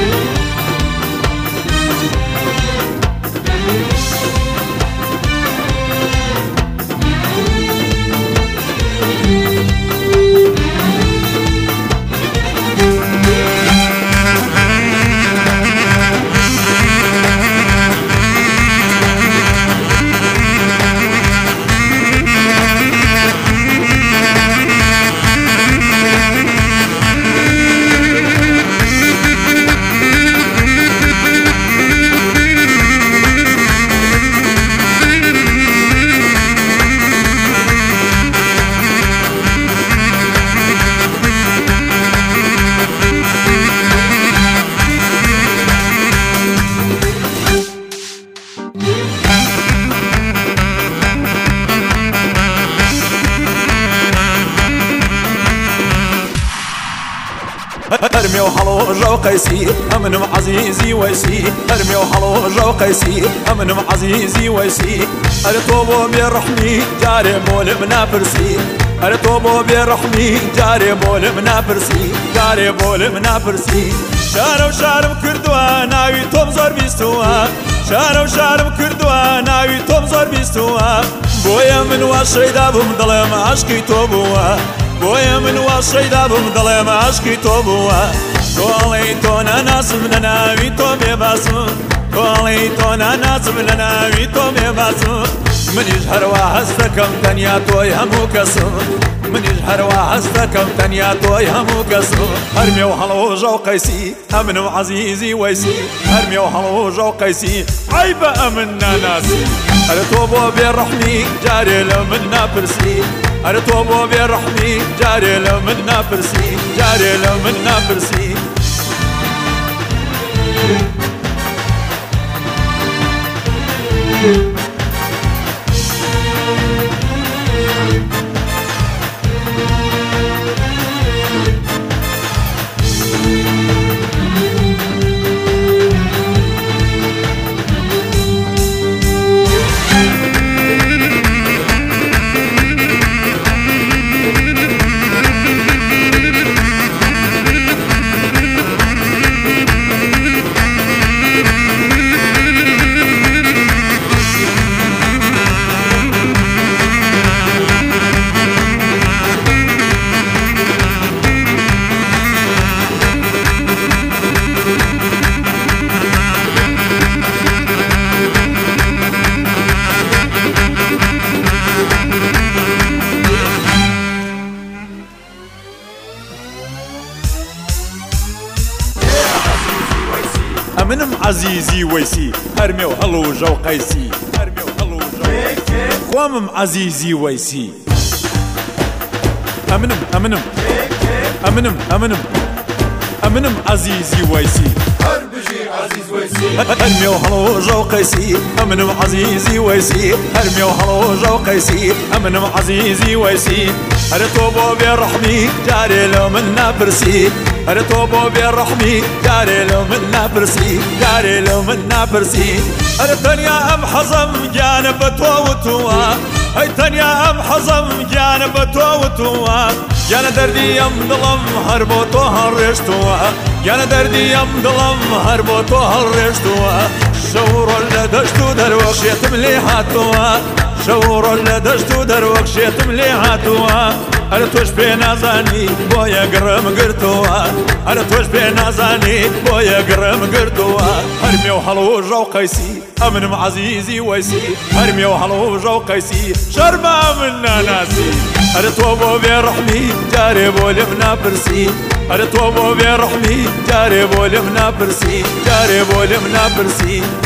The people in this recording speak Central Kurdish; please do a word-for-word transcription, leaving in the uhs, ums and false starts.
هرمي وحلو جو قيسي أمن عزيزي ويسي هرمي وحلو جو قيسي أمن عزيزي ويسي أرتوبو برحمي جاري بول منافرسي أرتوبو برحمي جاري بول منافرسي جاري بول منافرسي شارو شارم كردوا ناوي توم زور بيستوا شارو شارم كردوا ناوي توم زور بيستوا بويا من واشيدا بمضلم عشقي توبوا بويا من واشيدا بمضلم عشقي توبوا قولي تونا ناس من ناوي توم يباسم قولي تونا ناس من ناوي توم يباسم من يجهر وحستكم تنيا توي همو كسم من يجهر وحستكم تنيا توي همو كسم هرمي وحلو جو قيسي أمن وعزيزي ويسي هرمي وحلو جو قيسي عيب أمنا ناسي أرتوبو بالرحمي جاري لمنا برسي أرتوبو بالرحمي جاري لمنا برسي جاري لمنا برسي أمنم عزيزي ويسي هرمي وهلو جو قيسي هرمي وهلو جو قوامم عزيزي ويسي أمنم أمنم أمنم أمنم أمنم عزيزي ويسي هربجي عزيز ويسي هرمي وهلو جو قيسي أمنم عزيزي ويسي هرمي وهلو جو قيسي أمنم عزيزي ويسي أرتوبو بالرحمي جاري لو منا برسي أرتوبو بالرحمي جاري لو منا برسي جاري لو منا برسي أرتنيا أم حزم جانب توتوا هاي تنيا أم حزم جانب توتوا يانا دردي يم ظلم هربو توهرشتوا يانا دردي يم ظلم هربو توهرشتوا شور اللي دشتو دروخ يتملي حاتوا شور اللي دشتو دروخ يتملي حاتوا أنا توش بين زاني بويا قرم قرتوا أنا توش بين زاني بويا قرم قرتوا هرمي وحلو جو قيسي أمن عزيزي ويسي هرمي وحلو جو قيسي شرما منا ناسي أنا توبو بالرحمي جاري بولي منا برسي أنا توبو بالرحمي جاري بولي منا برسي جاري بولي منا برسي